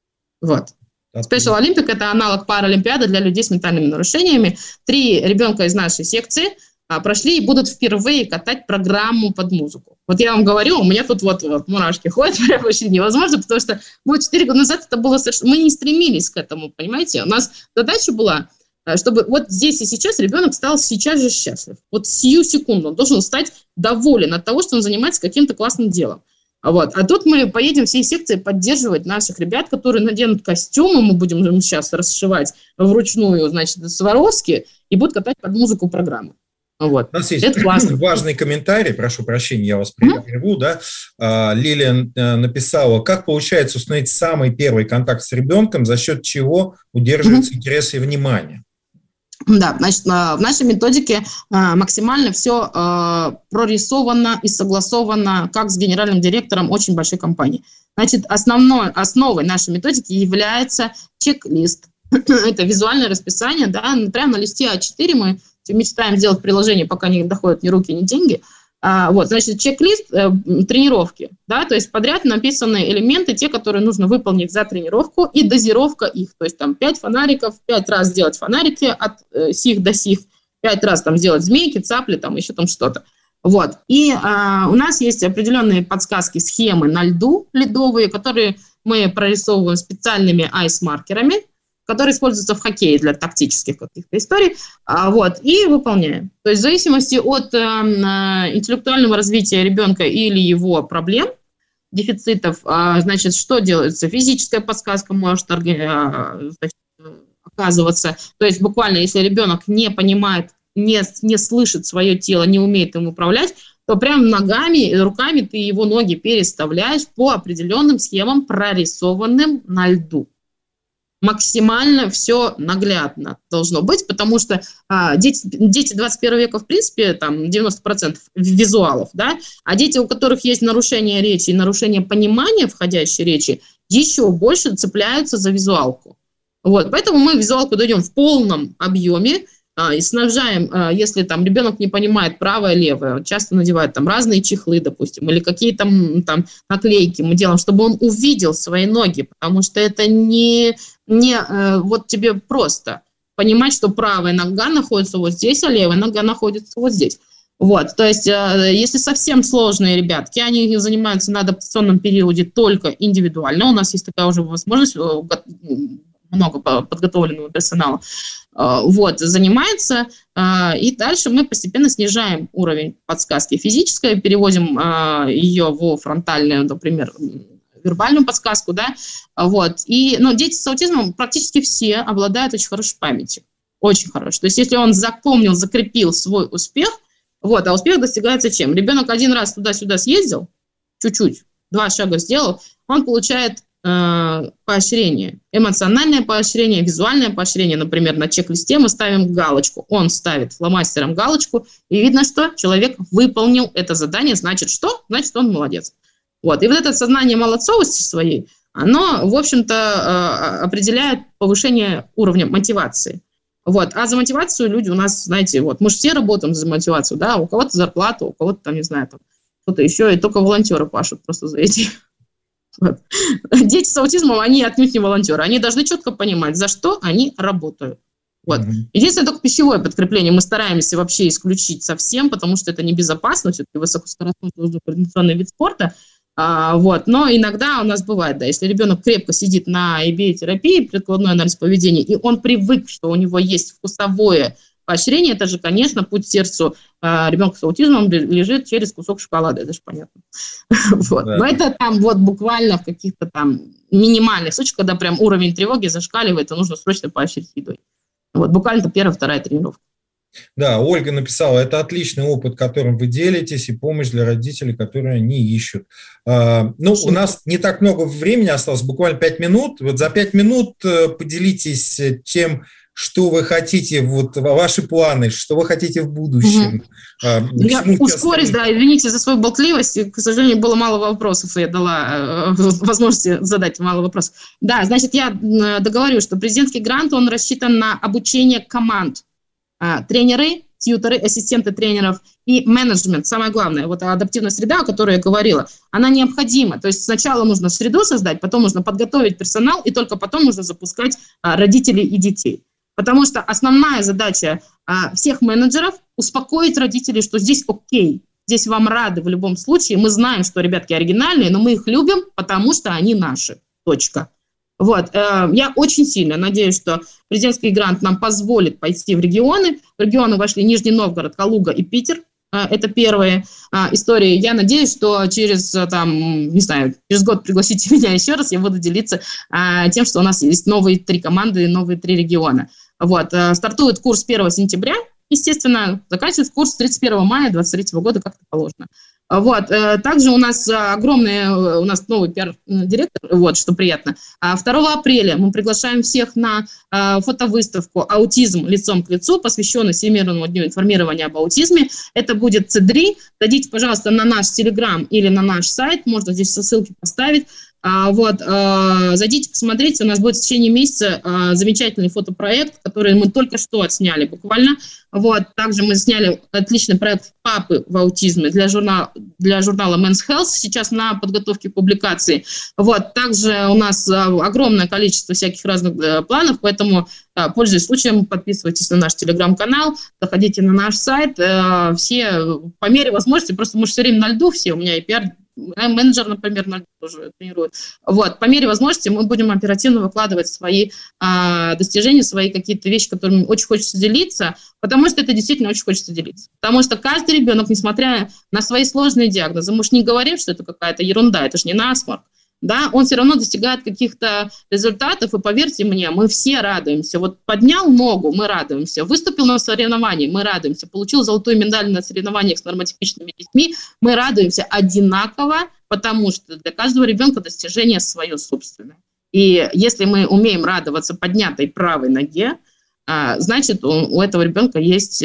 Вот. Special Olympic – это аналог паралимпиады для людей с ментальными нарушениями. Три ребенка из нашей секции а, прошли и будут впервые катать программу под музыку. Вот я вам говорю, у меня тут вот, вот мурашки ходят, прям вообще невозможно, потому что ну, четыре года назад это было совершенно... Мы не стремились к этому, понимаете? У нас задача была, чтобы вот здесь и сейчас ребенок стал сейчас же счастлив. Вот сию секунду он должен стать доволен от того, что он занимается каким-то классным делом. Вот. А тут мы поедем всей секцией поддерживать наших ребят, которые наденут костюмы, мы будем им сейчас расшивать вручную, значит, Сваровски, и будут катать под музыку программы. Вот. У нас есть это классно. Важный комментарий, прошу прощения, я вас прерву, mm-hmm. да. Лилия написала, как получается установить самый первый контакт с ребенком, за счет чего удерживается mm-hmm. интерес и внимание? Да, значит, в нашей методике максимально все прорисовано и согласовано как с генеральным директором очень большой компании. Значит, основной, основой нашей методики является чек-лист. Это визуальное расписание, да, прямо на листе а четыре мы мечтаем сделать приложение, пока не доходят ни руки, ни деньги. А, вот, значит, чек-лист э, тренировки, да, то есть подряд написаны элементы, те, которые нужно выполнить за тренировку, и дозировка их, то есть там пять фонариков, пять раз сделать фонарики от э, сих до сих, пять раз там сделать змейки, цапли, там еще там что-то. Вот, и а, у нас есть определенные подсказки, схемы на льду ледовые, которые мы прорисовываем специальными айс-маркерами, которые используются в хоккее для тактических каких-то историй, вот, и выполняем. То есть в зависимости от э, интеллектуального развития ребенка или его проблем, дефицитов, э, значит, что делается? Физическая подсказка может э, значит, оказываться. То есть буквально, если ребенок не понимает, не, не слышит свое тело, не умеет им управлять, то прям ногами, руками ты его ноги переставляешь по определенным схемам, прорисованным на льду. Максимально все наглядно должно быть, потому что а, дети, дети двадцать первого века, в принципе, там девяносто процентов визуалов, да, а дети, у которых есть нарушение речи и нарушение понимания входящей речи, еще больше цепляются за визуалку. Вот, поэтому мы визуалку даем в полном объеме а, и снабжаем, а, если там ребенок не понимает правое, левое, часто надевают там разные чехлы, допустим, или какие-то там наклейки мы делаем, чтобы он увидел свои ноги, потому что это не... Не э, вот тебе просто понимать, что правая нога находится вот здесь, а левая нога находится вот здесь. Вот, то есть, э, если совсем сложные ребятки, они занимаются на адаптационном периоде только индивидуально, у нас есть такая уже возможность, много подготовленного персонала, э, вот, занимается, э, и дальше мы постепенно снижаем уровень подсказки физической, переводим э, ее в фронтальную, например, вербальную подсказку, да, вот, и, ну, дети с аутизмом практически все обладают очень хорошей памятью, очень хорошей, то есть если он запомнил, закрепил свой успех, вот, а успех достигается чем? Ребенок один раз туда-сюда съездил, чуть-чуть, два шага сделал, он получает э, поощрение, эмоциональное поощрение, визуальное поощрение, например, на чек-листе мы ставим галочку, он ставит фломастером галочку, и видно, что человек выполнил это задание, значит, что? Значит, он молодец. Вот. И вот это сознание молодцовости своей, оно, в общем-то, определяет повышение уровня мотивации. Вот. А за мотивацию люди у нас, знаете, вот, мы же все работаем за мотивацию, да, у кого-то зарплата, у кого-то там, не знаю, там, что-то еще, и только волонтеры пашут просто за эти. Вот. Дети с аутизмом, они отнюдь не волонтеры, они должны четко понимать, за что они работают. Вот. Mm-hmm. Единственное, только пищевое подкрепление мы стараемся вообще исключить совсем, потому что это небезопасно, все-таки высокоскоростной координационный вид спорта. А, вот. Но иногда у нас бывает, да, если ребенок крепко сидит на ай би эй-терапии, прикладной анализ поведения, и он привык, что у него есть вкусовое поощрение, это же, конечно, путь к сердцу а, ребенка с аутизмом лежит через кусок шоколада, это же понятно. Вот. Да. Но это там вот буквально в каких-то там минимальных случаях, когда прям уровень тревоги зашкаливает, и нужно срочно поощрить едой. Вот, буквально первая, вторая тренировка. Да, Ольга написала, это отличный опыт, которым вы делитесь, и помощь для родителей, которые не ищут. А, ну, у нас не так много времени осталось, буквально пять минут. Вот за пять минут поделитесь тем, что вы хотите, вот ваши планы, что вы хотите в будущем. Угу. Я ускорюсь, да, извините за свою болтливость. К сожалению, было мало вопросов, и я дала возможность задать мало вопросов. Да, значит, я договорю, что президентский грант, он рассчитан на обучение команд. Тренеры, тьюторы, ассистенты тренеров и менеджмент. Самое главное, вот адаптивная среда, о которой я говорила, она необходима. То есть сначала нужно среду создать, потом нужно подготовить персонал, и только потом нужно запускать родителей и детей. Потому что основная задача всех менеджеров – успокоить родителей, что здесь окей, здесь вам рады в любом случае. Мы знаем, что ребятки оригинальные, но мы их любим, потому что они наши. Точка. Вот, э, я очень сильно надеюсь, что президентский грант нам позволит пойти в регионы. В регионы вошли Нижний Новгород, Калуга и Питер. Э, это первые э, истории. Я надеюсь, что через, там, не знаю, через год пригласите меня еще раз, я буду делиться э, тем, что у нас есть новые три команды, новые три региона. Вот, э, стартует курс первого сентября, естественно, заканчивается курс тридцать первого мая две тысячи двадцать третьего года, как это положено. Вот. Также у нас огромный, у нас новый пиар-директор, вот, что приятно. второго апреля мы приглашаем всех на фотовыставку «Аутизм лицом к лицу», посвященную Всемирному дню информирования об аутизме. Это будет ЦИДРИ. Дадите, пожалуйста, на наш Телеграм или на наш сайт, можно здесь все ссылки поставить. Вот, зайдите, посмотрите, у нас будет в течение месяца замечательный фотопроект, который мы только что отсняли буквально. Вот, также мы сняли отличный проект «Папы в аутизме» для журнала, для журнала Men's Health, сейчас на подготовке публикации. Вот, также у нас огромное количество всяких разных планов, поэтому, пользуясь случаем, подписывайтесь на наш телеграм-канал, заходите на наш сайт, все по мере возможности, просто мы же все время на льду все, у меня и пиар, менеджер, например, на льду тоже тренирует. Вот, по мере возможности мы будем оперативно выкладывать свои а, достижения, свои какие-то вещи, которыми очень хочется делиться, потому что это действительно очень хочется делиться. Потому что каждый ребенок, несмотря на свои сложные диагнозы, мы же не говорим, что это какая-то ерунда, это же не насморк, да, он все равно достигает каких-то результатов, и поверьте мне, мы все радуемся. Вот поднял ногу, мы радуемся, выступил на соревновании, мы радуемся, получил золотую медаль на соревнованиях с нормотипичными детьми, мы радуемся одинаково, потому что для каждого ребенка достижение свое собственное. И если мы умеем радоваться поднятой правой ноге, значит, у этого ребенка есть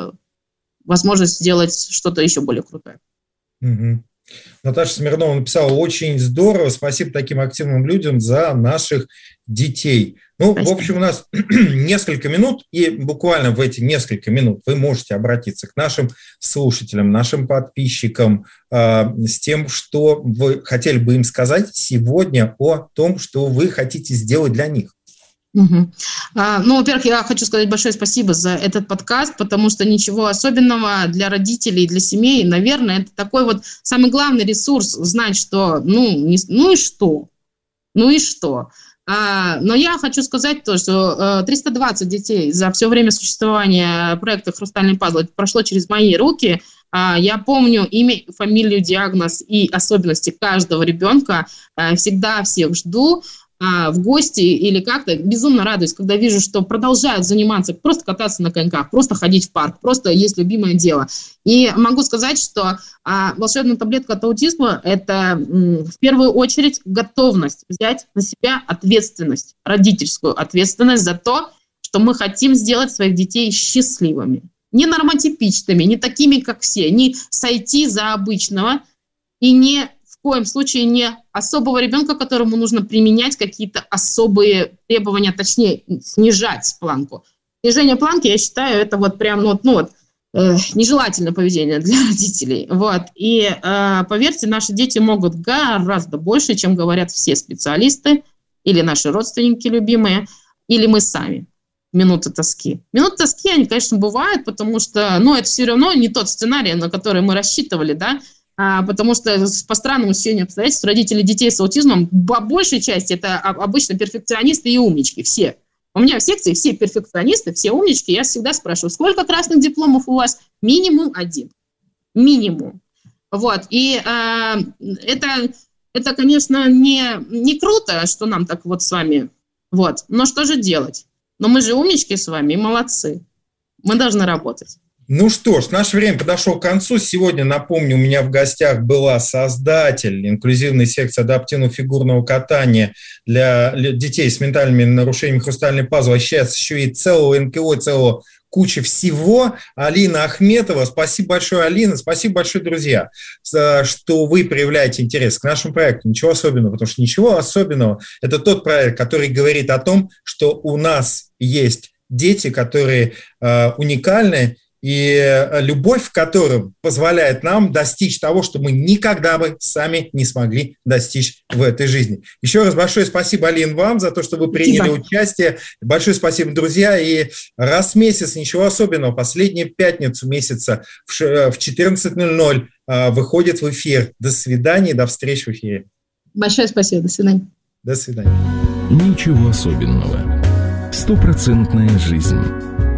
возможность сделать что-то еще более крутое. Угу. Наташа Смирнова написала, очень здорово, спасибо таким активным людям за наших детей. Ну, спасибо. В общем, у нас несколько минут, и буквально в эти несколько минут вы можете обратиться к нашим слушателям, нашим подписчикам э, с тем, что вы хотели бы им сказать сегодня о том, что вы хотите сделать для них. Угу. А, ну, во-первых, я хочу сказать большое спасибо за этот подкаст, потому что ничего особенного для родителей, для семей, наверное, это такой вот самый главный ресурс, знать, что, ну, не, ну и что, ну и что. А, но я хочу сказать то, что триста двадцать детей за все время существования проекта «Хрустальный пазл» прошло через мои руки. А, я помню имя, фамилию, диагноз и особенности каждого ребенка, а, всегда всех жду в гости или как-то, безумно радуюсь, когда вижу, что продолжают заниматься, просто кататься на коньках, просто ходить в парк, просто есть любимое дело. И могу сказать, что а, волшебная таблетка от аутизма – это м, в первую очередь готовность взять на себя ответственность, родительскую ответственность за то, что мы хотим сделать своих детей счастливыми. Не нормотипичными, не такими, как все, не сойти за обычного и не в коем случае не особого ребенка, которому нужно применять какие-то особые требования, точнее, снижать планку. Снижение планки, я считаю, это вот прям, ну, ну вот, э, нежелательное поведение для родителей. Вот. И э, поверьте, наши дети могут гораздо больше, чем говорят все специалисты, или наши родственники любимые, или мы сами. Минуты тоски. Минуты тоски, они, конечно, бывают, потому что, ну, это все равно не тот сценарий, на который мы рассчитывали, да, А, потому что по странному стечению обстоятельств родители детей с аутизмом по большей части это обычно перфекционисты и умнички, все. У меня в секции все перфекционисты, все умнички, я всегда спрашиваю, сколько красных дипломов у вас? Минимум один. Минимум. Вот. И а, это, это, конечно, не, не круто, что нам так вот с вами, вот. Но что же делать? Но мы же умнички с вами и молодцы. Мы должны работать. Ну что ж, наше время подошло к концу. Сегодня, напомню, у меня в гостях была создатель инклюзивной секции адаптивного фигурного катания для детей с ментальными нарушениями «Хрустальный пазл», а сейчас еще и целого эн ка о, целого кучи всего, Алина Ахметова. Спасибо большое, Алина. Спасибо большое, друзья, что вы проявляете интерес к нашему проекту. Ничего особенного, потому что ничего особенного. Это тот проект, который говорит о том, что у нас есть дети, которые э, уникальны, и любовь к которым позволяет нам достичь того, что мы никогда бы сами не смогли достичь в этой жизни. Еще раз большое спасибо, Алин, вам за то, что вы приняли спасибо. участие. Большое спасибо, друзья. И раз в месяц, ничего особенного, последнюю пятницу месяца в четырнадцать ноль ноль выходит в эфир. До свидания, до встречи в эфире. Большое спасибо, до свидания. До свидания. Ничего особенного. Стопроцентная жизнь.